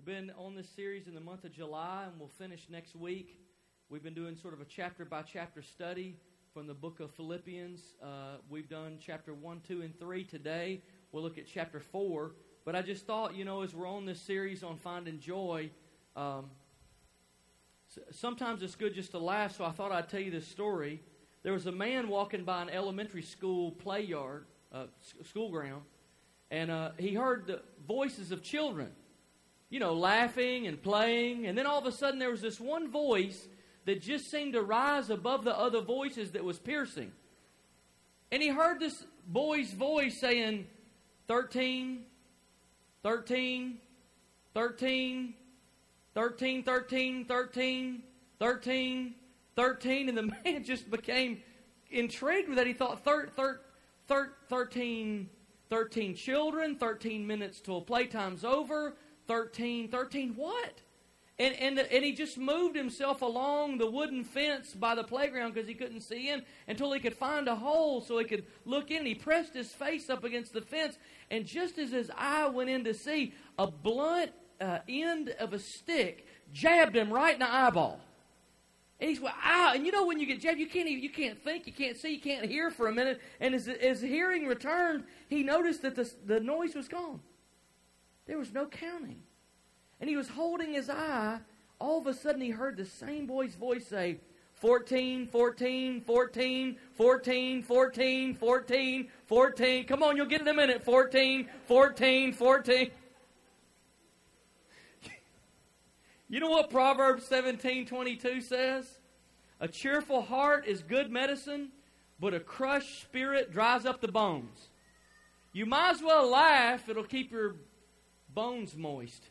We've been on this series in the month of July, and we'll finish next week. We've been doing sort of a chapter-by-chapter study from the book of Philippians. We've done chapter 1, 2, and 3 today. We'll look at chapter 4. But I just thought, as we're on this series on finding joy, sometimes it's good just to laugh, so I thought I'd tell you this story. There was a man walking by an elementary school play yard, school ground, and he heard the voices of children, laughing and playing. And then all of a sudden there was this one voice that just seemed to rise above the other voices that was piercing. And he heard this boy's voice saying, 13, 13, 13, 13, 13, 13, 13, 13. And the man just became intrigued with that. He thought, 13 children, 13 minutes till playtime's over, 13, what? And he just moved himself along the wooden fence by the playground because he couldn't see in until he could find a hole so he could look in. He pressed his face up against the fence, and just as his eye went in to see, a blunt end of a stick jabbed him right in the eyeball. And he's went, ah! And when you get jabbed, you can't think, you can't see, you can't hear for a minute. And as hearing returned, he noticed that the noise was gone. There was no counting. And he was holding his eye. All of a sudden, he heard the same boy's voice say, 14, 14, 14, 14, 14, 14, 14. Come on, you'll get it in a minute. 14, 14, 14. You know what Proverbs 17:22 says? A cheerful heart is good medicine, but a crushed spirit dries up the bones. You might as well laugh. It'll keep your bones moist.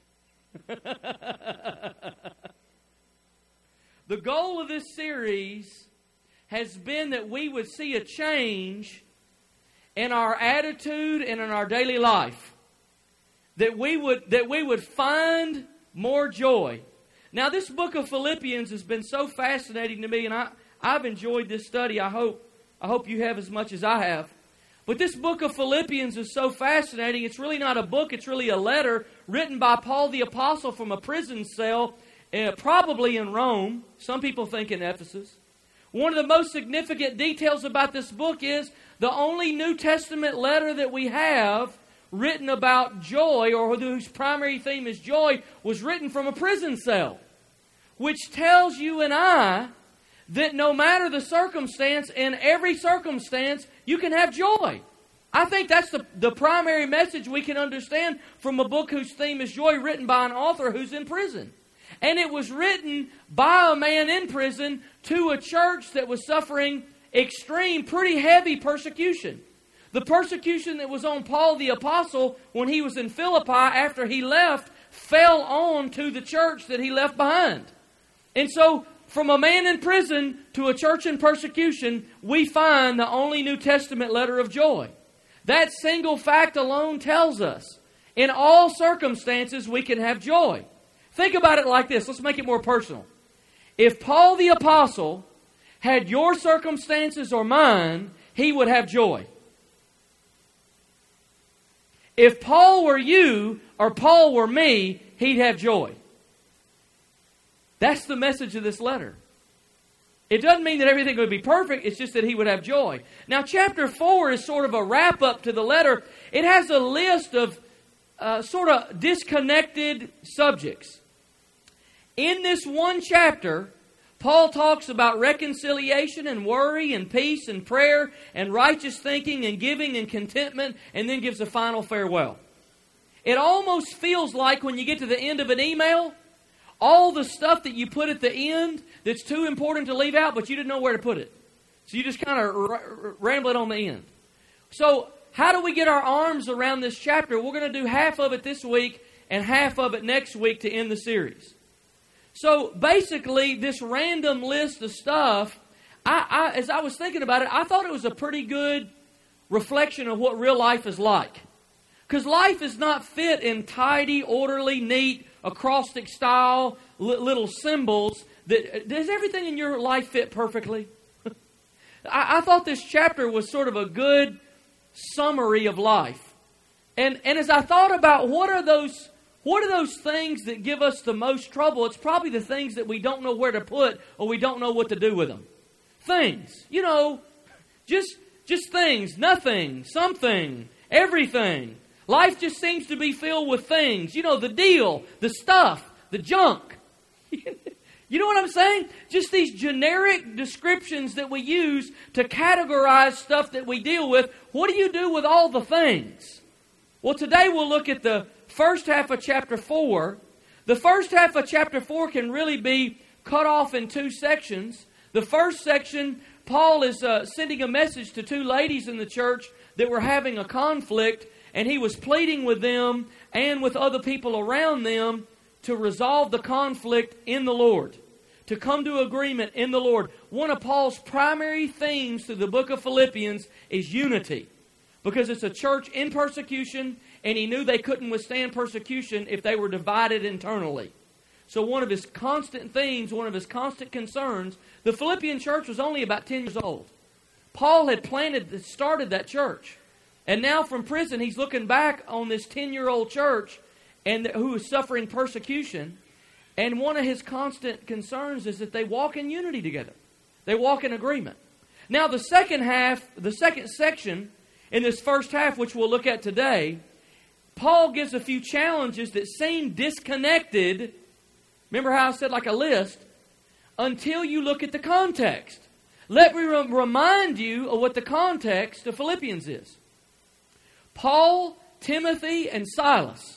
The goal of this series has been that we would see a change in our attitude and in our daily life. That we would find more joy. Now, this book of Philippians has been so fascinating to me, and I've enjoyed this study. I hope you have as much as I have. But this book of Philippians is so fascinating. It's really not a book. It's really a letter written by Paul the Apostle from a prison cell, probably in Rome. Some people think in Ephesus. One of the most significant details about this book is the only New Testament letter that we have written about joy, or whose primary theme is joy, was written from a prison cell. Which tells you and I that no matter the circumstance, in every circumstance, you can have joy. I think that's the primary message we can understand from a book whose theme is joy, written by an author who's in prison. And it was written by a man in prison to a church that was suffering extreme, pretty heavy persecution. The persecution that was on Paul the Apostle when he was in Philippi after he left fell on to the church that he left behind. And so, from a man in prison to a church in persecution, we find the only New Testament letter of joy. That single fact alone tells us, in all circumstances, we can have joy. Think about it like this. Let's make it more personal. If Paul the Apostle had your circumstances or mine, he would have joy. If Paul were you or Paul were me, he'd have joy. That's the message of this letter. It doesn't mean that everything would be perfect. It's just that he would have joy. Now, chapter 4 is sort of a wrap-up to the letter. It has a list of sort of disconnected subjects. In this one chapter, Paul talks about reconciliation and worry and peace and prayer and righteous thinking and giving and contentment, and then gives a final farewell. It almost feels like when you get to the end of an email, all the stuff that you put at the end that's too important to leave out, but you didn't know where to put it. So you just kind of ramble it on the end. So how do we get our arms around this chapter? We're going to do half of it this week and half of it next week to end the series. So basically, this random list of stuff, as I was thinking about it, I thought it was a pretty good reflection of what real life is like. Because life is not fit in tidy, orderly, neat, acrostic style, little symbols. Does everything in your life fit perfectly? I thought this chapter was sort of a good summary of life. And as I thought about what are those What are those things that give us the most trouble? It's probably the things that we don't know where to put or we don't know what to do with them. Things. You know, just things. Nothing. Something. Everything. Life just seems to be filled with things. You know, the deal, the stuff, the junk. You know what I'm saying? Just these generic descriptions that we use to categorize stuff that we deal with. What do you do with all the things? Well, today we'll look at the first half of chapter 4. The first half of chapter 4 can really be cut off in two sections. The first section, Paul is sending a message to two ladies in the church that were having a conflict, and he was pleading with them and with other people around them to resolve the conflict in the Lord, to come to agreement in the Lord. One of Paul's primary themes through the book of Philippians is unity, because it's a church in persecution, and he knew they couldn't withstand persecution if they were divided internally. So one of his constant themes, one of his constant concerns, the Philippian church was only about 10 years old. Paul had started that church. And now from prison, he's looking back on this 10-year-old church and who is suffering persecution. And one of his constant concerns is that they walk in unity together. They walk in agreement. Now the second section in this first half, which we'll look at today, Paul gives a few challenges that seem disconnected. Remember how I said like a list? Until you look at the context. Let me remind you of what the context of Philippians is. Paul, Timothy, and Silas.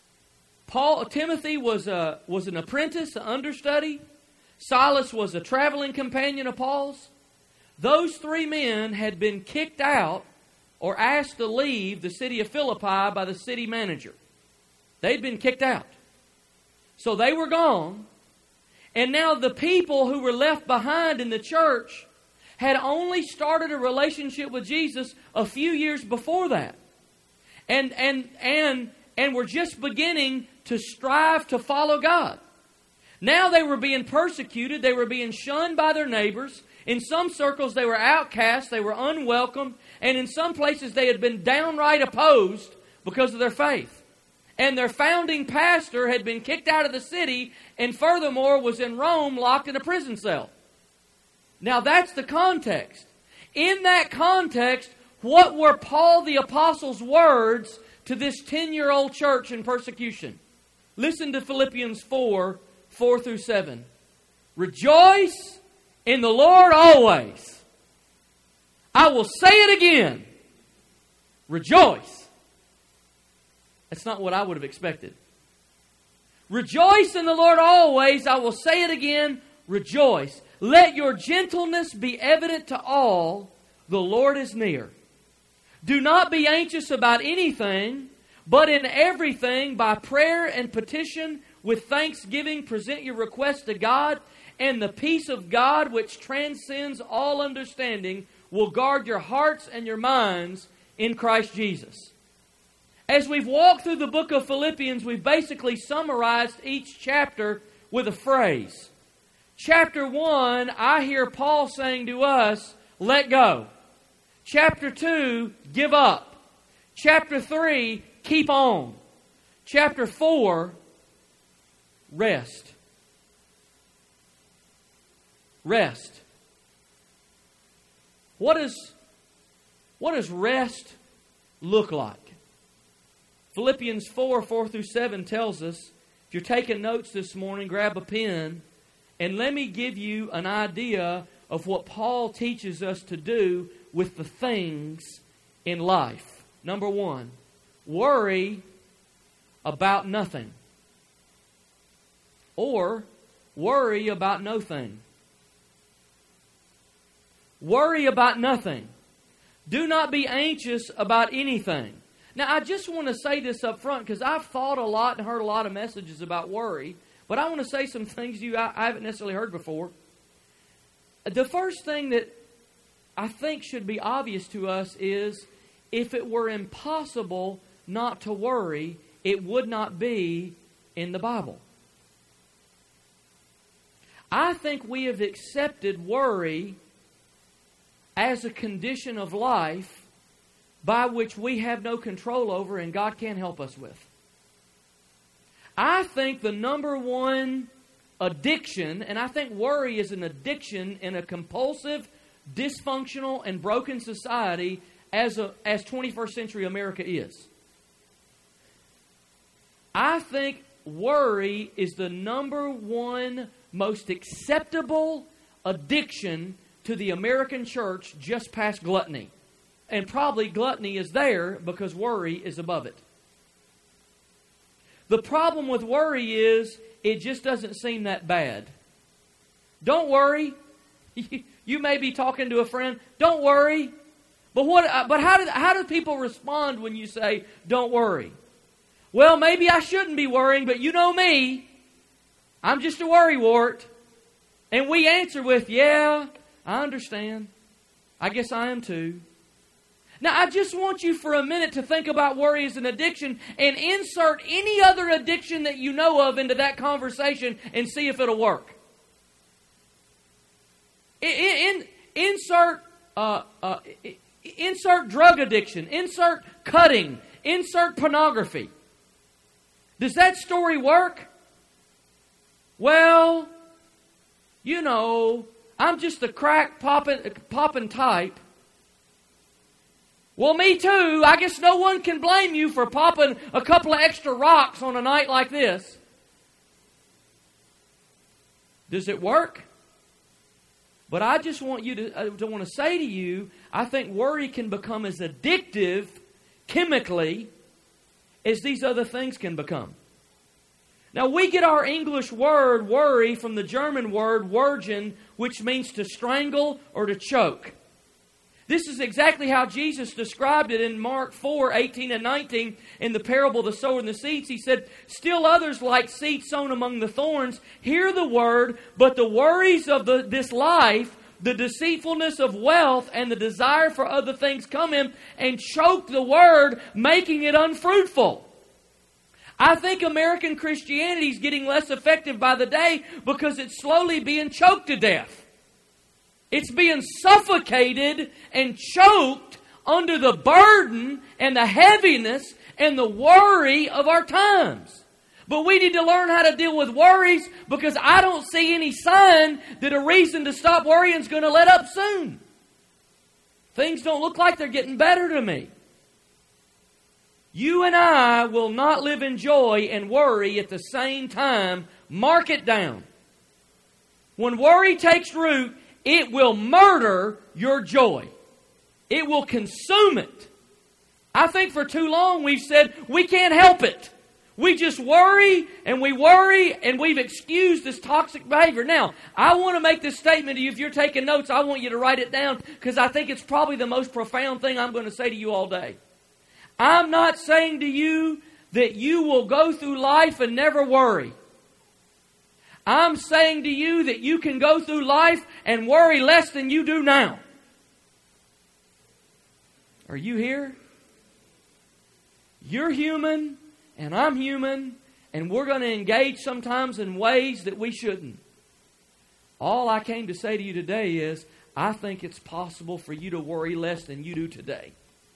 Timothy was an apprentice, an understudy. Silas was a traveling companion of Paul's. Those three men had been kicked out or asked to leave the city of Philippi by the city manager. They'd been kicked out. So they were gone. And now the people who were left behind in the church had only started a relationship with Jesus a few years before that. And were just beginning to strive to follow God. Now they were being persecuted. They were being shunned by their neighbors. In some circles they were outcasts. They were unwelcome. And in some places they had been downright opposed because of their faith. And their founding pastor had been kicked out of the city and furthermore was in Rome locked in a prison cell. Now that's the context. In that context, what were Paul the Apostle's words to this 10-year-old church in persecution? Listen to Philippians 4:4-7. Rejoice in the Lord always. I will say it again. Rejoice. That's not what I would have expected. Rejoice in the Lord always. I will say it again. Rejoice. Let your gentleness be evident to all. The Lord is near. Do not be anxious about anything, but in everything, by prayer and petition, with thanksgiving, present your requests to God, and the peace of God, which transcends all understanding, will guard your hearts and your minds in Christ Jesus. As we've walked through the book of Philippians, we've basically summarized each chapter with a phrase. Chapter 1, I hear Paul saying to us, let go. Chapter 2, give up. Chapter 3, keep on. Chapter 4, rest. Rest. What does rest look like? Philippians 4:4-7 tells us, if you're taking notes this morning, grab a pen, and let me give you an idea of what Paul teaches us to do with the things in life. Number 1, worry about nothing. Or worry about no thing. Worry about nothing. Do not be anxious about anything. Now, I just want to say this up front because I've thought a lot and heard a lot of messages about worry, but I want to say some things I haven't necessarily heard before. The first thing that I think should be obvious to us is if it were impossible not to worry, it would not be in the Bible. I think we have accepted worry as a condition of life by which we have no control over and God can't help us with. I think the number one addiction, and I think worry is an addiction in a compulsive, dysfunctional, and broken society as 21st century America is. I think worry is the number one most acceptable addiction to the American church, just past gluttony. And probably gluttony is there because worry is above it. The problem with worry is it just doesn't seem that bad. Don't worry. You may be talking to a friend. Don't worry. But how do people respond when you say, don't worry? Well, maybe I shouldn't be worrying, but you know me. I'm just a worrywart. And we answer with, yeah, I understand. I guess I am too. Now, I just want you for a minute to think about worry as an addiction and insert any other addiction that you know of into that conversation and see if it'll work. Insert drug addiction. Insert cutting. Insert pornography. Does that story work? Well, you know, I'm just a crack popping type. Well, me too. I guess no one can blame you for popping a couple of extra rocks on a night like this. Does it work? But I just want you to say to you, I think worry can become as addictive chemically as these other things can become. Now, we get our English word worry from the German word Wurgen, which means to strangle or to choke. This is exactly how Jesus described it in Mark 4:18 and 19 in the parable of the sower and the seeds. He said, still others like seed sown among the thorns hear the word, but the worries of this life, the deceitfulness of wealth, and the desire for other things come in and choke the word, making it unfruitful. I think American Christianity is getting less effective by the day because it's slowly being choked to death. It's being suffocated and choked under the burden and the heaviness and the worry of our times. But we need to learn how to deal with worries because I don't see any sign that a reason to stop worrying is going to let up soon. Things don't look like they're getting better to me. You and I will not live in joy and worry at the same time. Mark it down. When worry takes root, it will murder your joy. It will consume it. I think for too long we've said we can't help it. We just worry and we've excused this toxic behavior. Now, I want to make this statement to you. If you're taking notes, I want you to write it down because I think it's probably the most profound thing I'm going to say to you all day. I'm not saying to you that you will go through life and never worry. I'm saying to you that you can go through life and worry less than you do now. Are you here? You're human, and I'm human, and we're going to engage sometimes in ways that we shouldn't. All I came to say to you today is, I think it's possible for you to worry less than you do today.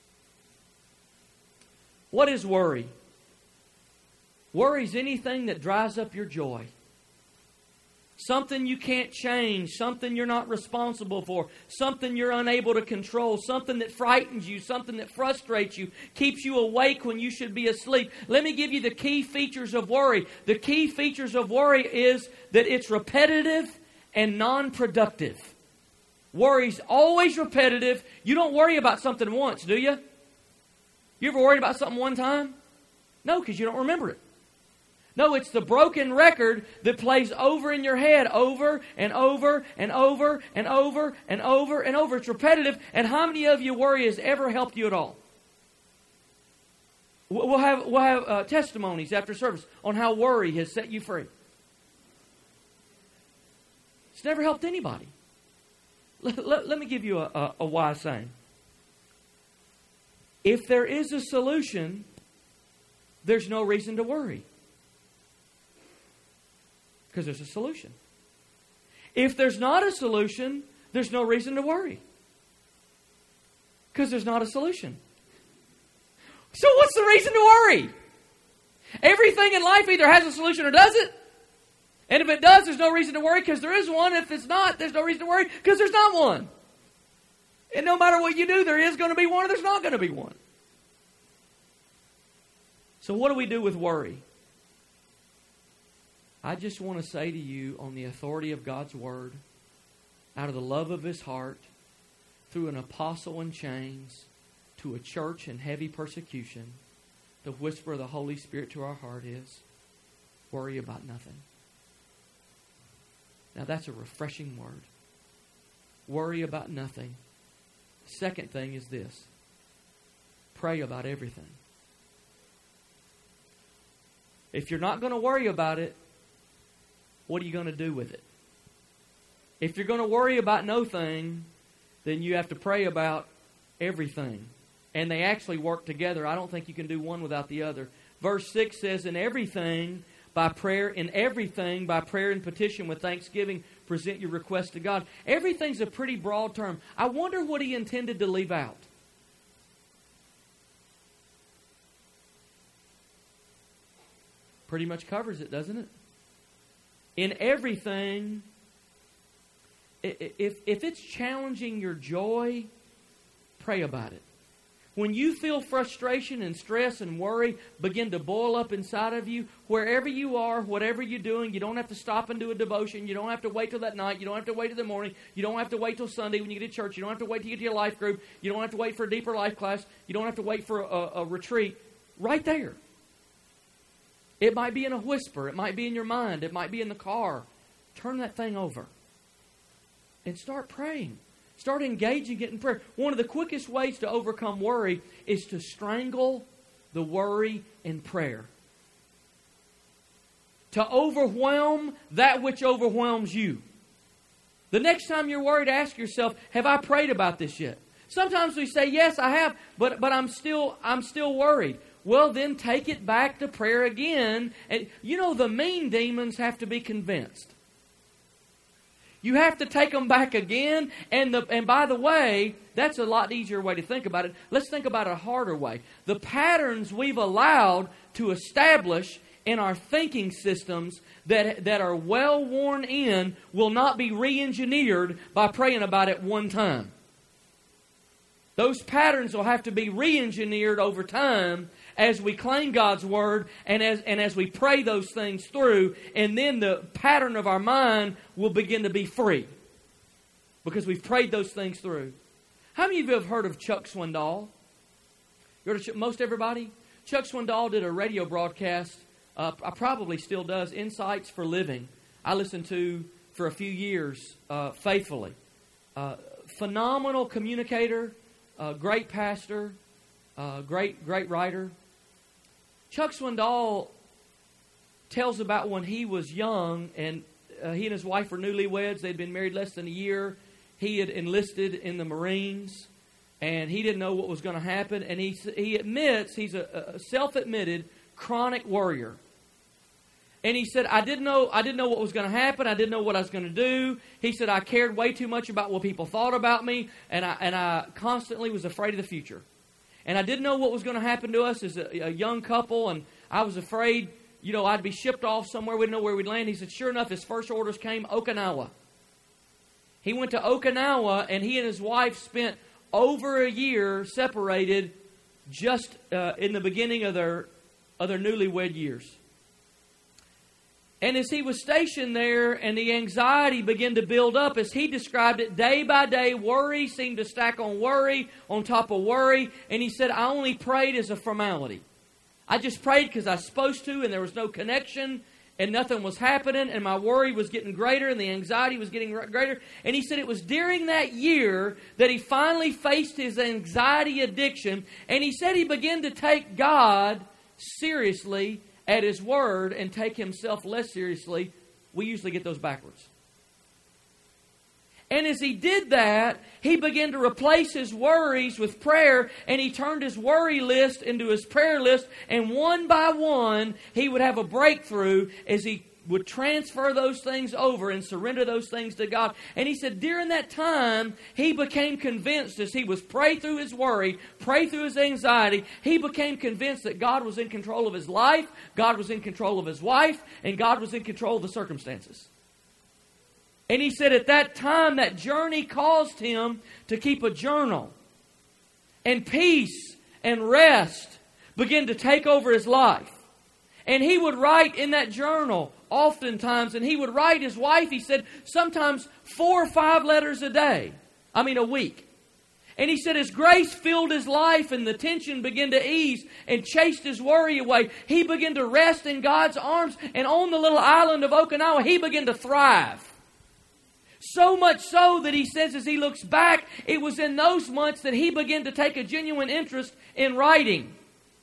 What is worry? Worry is anything that dries up your joy. Something you can't change, something you're not responsible for, something you're unable to control, something that frightens you, something that frustrates you, keeps you awake when you should be asleep. Let me give you the key features of worry. The key features of worry is that it's repetitive and non-productive. Worry's always repetitive. You don't worry about something once, do you? You ever worried about something one time? No, because you don't remember it. No, it's the broken record that plays over in your head over and over and over and over and over and over. It's repetitive. And how many of you worry has ever helped you at all? We'll have testimonies after service on how worry has set you free. It's never helped anybody. Let me give you a wise saying. If there is a solution, there's no reason to worry. Because there's a solution. If there's not a solution, there's no reason to worry. Because there's not a solution. So what's the reason to worry? Everything in life either has a solution or doesn't. And if it does, there's no reason to worry because there is one. If it's not, there's no reason to worry because there's not one. And no matter what you do, there is going to be one or there's not going to be one. So what do we do with worry? I just want to say to you, on the authority of God's Word, out of the love of His heart, through an apostle in chains, to a church in heavy persecution, the whisper of the Holy Spirit to our heart is, worry about nothing. Now that's a refreshing word. Worry about nothing. Second thing is this. Pray about everything. If you're not going to worry about it, what are you going to do with it? If you're going to worry about no thing, then you have to pray about everything. And they actually work together. I don't think you can do one without the other. Verse 6 says, in everything by prayer and petition with thanksgiving, present your request to God. Everything's a pretty broad term. I wonder what he intended to leave out. Pretty much covers it, doesn't it? In everything, if it's challenging your joy, pray about it. When you feel frustration and stress and worry begin to boil up inside of you, wherever you are, whatever you're doing, you don't have to stop and do a devotion. You don't have to wait till that night. You don't have to wait till the morning. You don't have to wait till Sunday when you get to church. You don't have to wait till you get to your life group. You don't have to wait for a deeper life class. You don't have to wait for a retreat. Right there. It might be in a whisper. It might be in your mind. It might be in the car. Turn that thing over and start praying. Start engaging it in prayer. One of the quickest ways to overcome worry is to strangle the worry in prayer. To overwhelm that which overwhelms you. The next time you're worried, ask yourself, have I prayed about this yet? Sometimes we say, yes, I have, but I'm still worried. Well, then take it back to prayer again. And you know, the mean demons have to be convinced. You have to take them back again. And by the way, that's a lot easier way to think about it. Let's think about it a harder way. The patterns we've allowed to establish in our thinking systems that are well worn in will not be re-engineered by praying about it one time. Those patterns will have to be re-engineered over time as we claim God's Word and as we pray those things through, and then the pattern of our mind will begin to be free because we've prayed those things through. How many of you have heard of Chuck Swindoll? You heard of most everybody? Chuck Swindoll did a radio broadcast, probably still does, Insights for Living. I listened to for a few years faithfully. Phenomenal communicator, great pastor, great writer. Chuck Swindoll tells about when he was young, and he and his wife were newlyweds. They'd been married less than a year. He had enlisted in the Marines, and he didn't know what was going to happen. And he admits he's a self-admitted chronic worrier. And he said, I didn't know what was going to happen. I didn't know what I was going to do. He said, I cared way too much about what people thought about me, and I constantly was afraid of the future. And I didn't know what was going to happen to us as a young couple, and I was afraid, I'd be shipped off somewhere. We didn't know where we'd land. He said, sure enough, his first orders came, Okinawa. He went to Okinawa, and he and his wife spent over a year separated just in the beginning of their newlywed years. And as he was stationed there and the anxiety began to build up, as he described it, day by day, worry seemed to stack on worry, on top of worry. And he said, I only prayed as a formality. I just prayed because I was supposed to, and there was no connection, and nothing was happening, and my worry was getting greater, and the anxiety was getting greater. And he said it was during that year that he finally faced his anxiety addiction, and he said he began to take God seriously at His Word and take Himself less seriously. We usually get those backwards. And as he did that, he began to replace his worries with prayer, and he turned his worry list into his prayer list, and one by one, he would have a breakthrough as he would transfer those things over and surrender those things to God. And he said during that time, he became convinced as he was pray through his worry, pray through his anxiety, he became convinced that God was in control of his life, God was in control of his wife, and God was in control of the circumstances. And he said at that time, that journey caused him to keep a journal. And peace and rest began to take over his life. And he would write in that journal oftentimes, and he would write his wife, he said, sometimes 4 or 5 letters a week. And he said as grace filled his life and the tension began to ease and chased his worry away, he began to rest in God's arms. And on the little island of Okinawa, he began to thrive. So much so that he says as he looks back, it was in those months that he began to take a genuine interest in writing.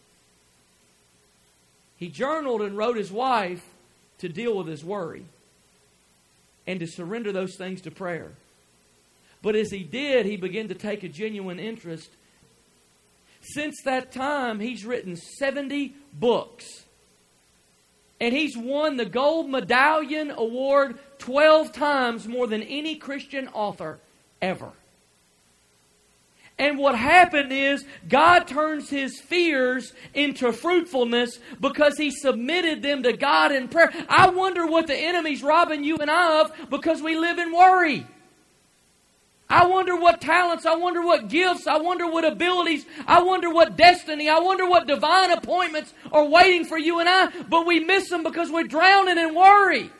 He journaled and wrote his wife to deal with his worry and to surrender those things to prayer. But as he did, he began to take a genuine interest. Since that time, he's written 70 books. And he's won the Gold Medallion Award 12 times more than any Christian author ever. And what happened is God turns his fears into fruitfulness because he submitted them to God in prayer. I wonder what the enemy's robbing you and I of because we live in worry. I wonder what talents, I wonder what gifts, I wonder what abilities, I wonder what destiny, I wonder what divine appointments are waiting for you and I, but we miss them because we're drowning in worry.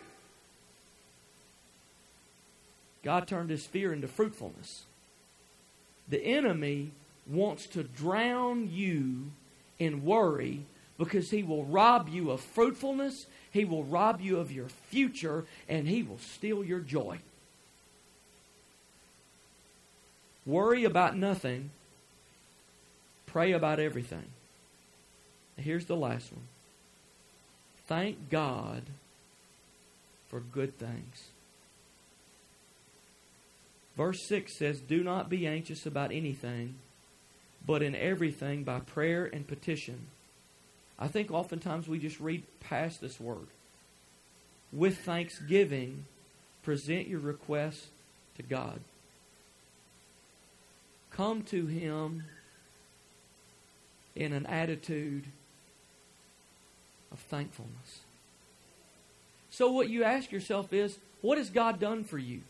God turned his fear into fruitfulness. The enemy wants to drown you in worry because he will rob you of fruitfulness, he will rob you of your future, and he will steal your joy. Worry about nothing. Pray about everything. Here's the last one. Thank God for good things. Verse 6 says, do not be anxious about anything, but in everything by prayer and petition. I think oftentimes we just read past this word. With thanksgiving, present your requests to God. Come to him in an attitude of thankfulness. So what you ask yourself is, what has God done for you?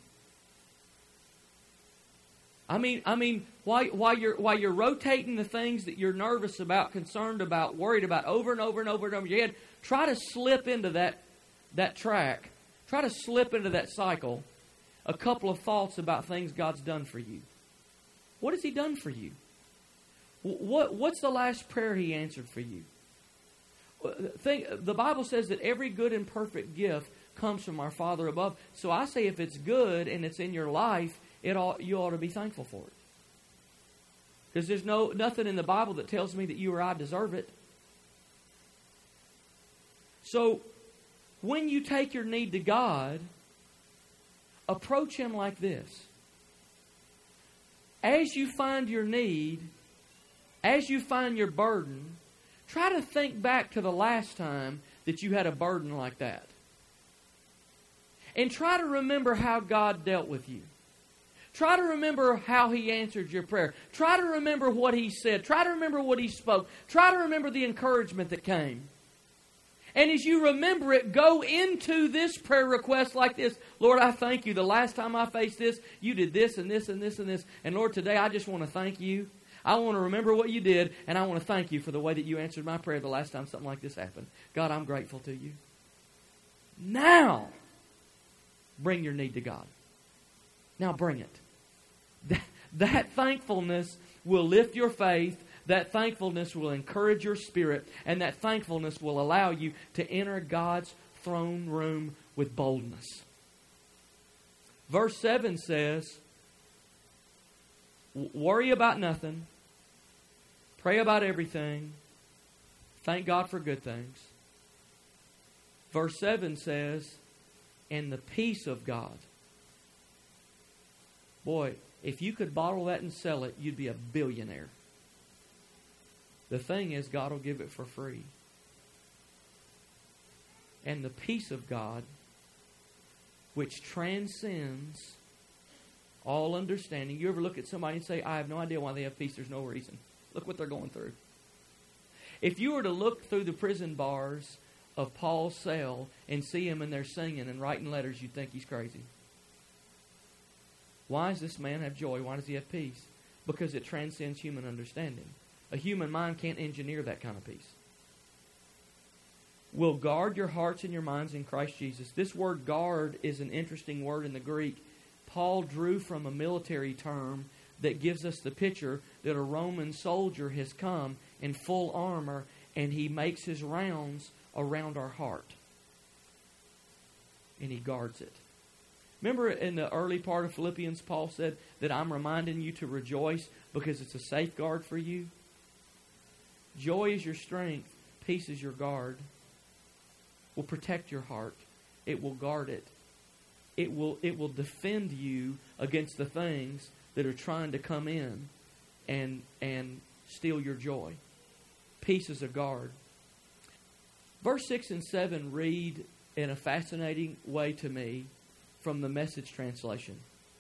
I mean, while you're rotating the things that you're nervous about, concerned about, worried about over and over and over and over in your head, try to slip into that track. Try to slip into that cycle a couple of thoughts about things God's done for you. What has he done for you? What's the last prayer he answered for you? The Bible says that every good and perfect gift comes from our Father above. So I say if it's good and it's in your life, you ought to be thankful for it. Because there's nothing in the Bible that tells me that you or I deserve it. So when you take your need to God, approach him like this. As you find your need, as you find your burden, try to think back to the last time that you had a burden like that. And try to remember how God dealt with you. Try to remember how he answered your prayer. Try to remember what he said. Try to remember what he spoke. Try to remember the encouragement that came. And as you remember it, go into this prayer request like this. Lord, I thank you. The last time I faced this, you did this and this and this and this. And Lord, today I just want to thank you. I want to remember what you did, and I want to thank you for the way that you answered my prayer the last time something like this happened. God, I'm grateful to you. Now, bring your need to God. Now bring it. That thankfulness will lift your faith. That thankfulness will encourage your spirit. And that thankfulness will allow you to enter God's throne room with boldness. Verse 7 says, worry about nothing. Pray about everything. Thank God for good things. Verse 7 says, and the peace of God. Boy, if you could bottle that and sell it, you'd be a billionaire. The thing is, God will give it for free. And the peace of God, which transcends all understanding. You ever look at somebody and say, I have no idea why they have peace. There's no reason. Look what they're going through. If you were to look through the prison bars of Paul's cell and see him in there singing and writing letters, you'd think he's crazy. Why does this man have joy? Why does he have peace? Because it transcends human understanding. A human mind can't engineer that kind of peace. Will guard your hearts and your minds in Christ Jesus. This word guard is an interesting word in the Greek. Paul drew from a military term that gives us the picture that a Roman soldier has come in full armor and he makes his rounds around our heart. And he guards it. Remember in the early part of Philippians, Paul said that I'm reminding you to rejoice because it's a safeguard for you. Joy is your strength. Peace is your guard. Will protect your heart. It will guard it. It will defend you against the things that are trying to come in and steal your joy. Peace is a guard. Verse 6 and 7 read in a fascinating way to me from the Message translation.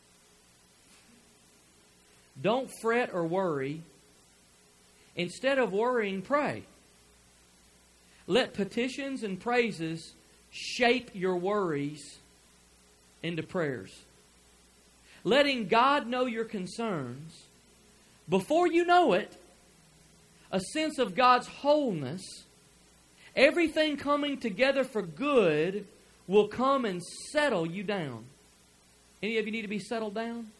Don't fret or worry. Instead of worrying, pray. Let petitions and praises shape your worries into prayers. Letting God know your concerns. Before you know it, a sense of God's wholeness, everything coming together for good, will come and settle you down. Any of you need to be settled down?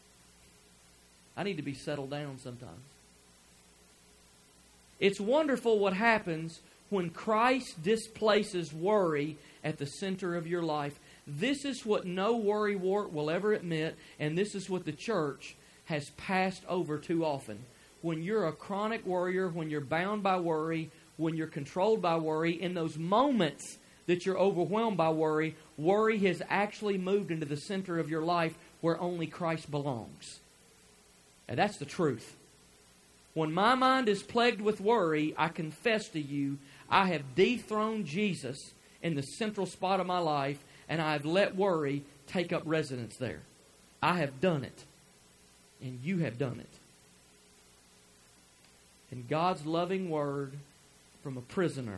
I need to be settled down sometimes. It's wonderful what happens when Christ displaces worry at the center of your life. This is what no worry wart will ever admit, and this is what the church has passed over too often. When you're a chronic worrier, when you're bound by worry, when you're controlled by worry, in those moments that you're overwhelmed by worry, worry has actually moved into the center of your life where only Christ belongs. And that's the truth. When my mind is plagued with worry, I confess to you, I have dethroned Jesus in the central spot of my life, and I have let worry take up residence there. I have done it, and you have done it. And God's loving word from a prisoner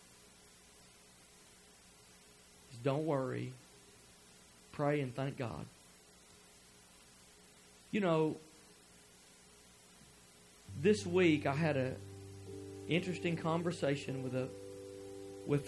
is don't worry, pray and thank God. You know, this week I had a interesting conversation with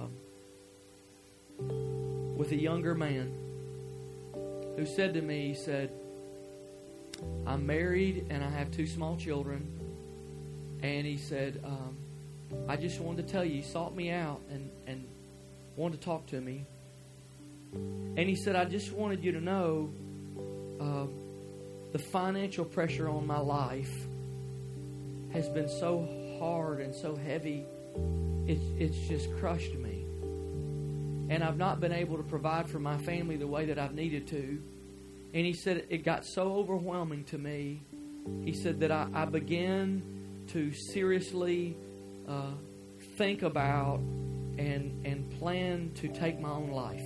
a younger man who said to me, he said, I'm married and I have 2 small children. And he said, I just wanted to tell you, he sought me out and wanted to talk to me. And he said, I just wanted you to know the financial pressure on my life has been so hard and so heavy, it's just crushed me. And I've not been able to provide for my family the way that I've needed to. And he said it got so overwhelming to me. He said that I began to seriously think about and plan to take my own life.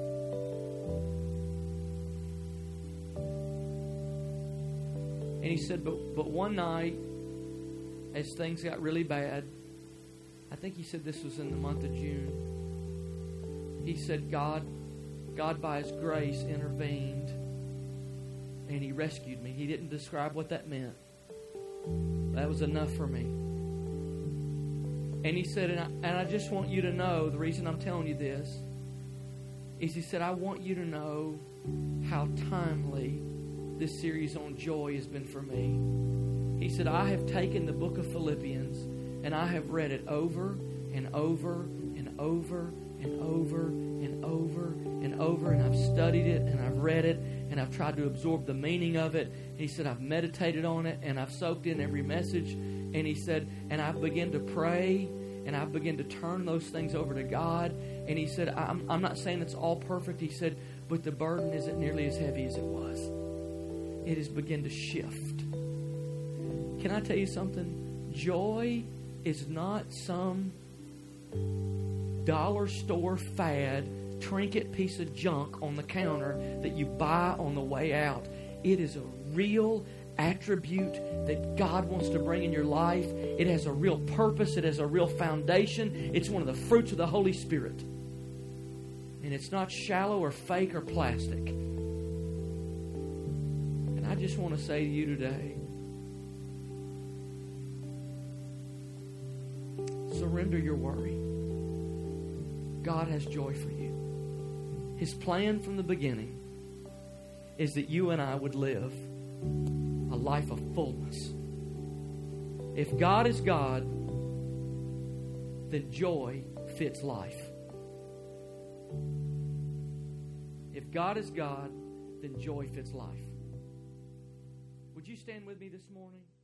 And he said, but one night, as things got really bad, I think he said this was in the month of June, he said God by His grace intervened and He rescued me. He didn't describe what that meant. That was enough for me. And he said, and I just want you to know, the reason I'm telling you this is he said, I want you to know how timely this series on joy has been for me. He said, I have taken the book of Philippians and I have read it over and over and over and over and over and over, and I've studied it and I've read it and I've tried to absorb the meaning of it. He said, I've meditated on it and I've soaked in every message. And he said, and I've begun to pray and I've begun to turn those things over to God. And he said, I'm not saying it's all perfect. He said, but the burden isn't nearly as heavy as it was. It has begun to shift. Can I tell you something? Joy is not some dollar store fad trinket piece of junk on the counter that you buy on the way out. It is a real attribute that God wants to bring in your life. It has a real purpose. It has a real foundation. It's one of the fruits of the Holy Spirit. And it's not shallow or fake or plastic. And I just want to say to you today, surrender your worry. God has joy for you. His plan from the beginning is that you and I would live a life of fullness. If God is God, then joy fits life. If God is God, then joy fits life. Would you stand with me this morning?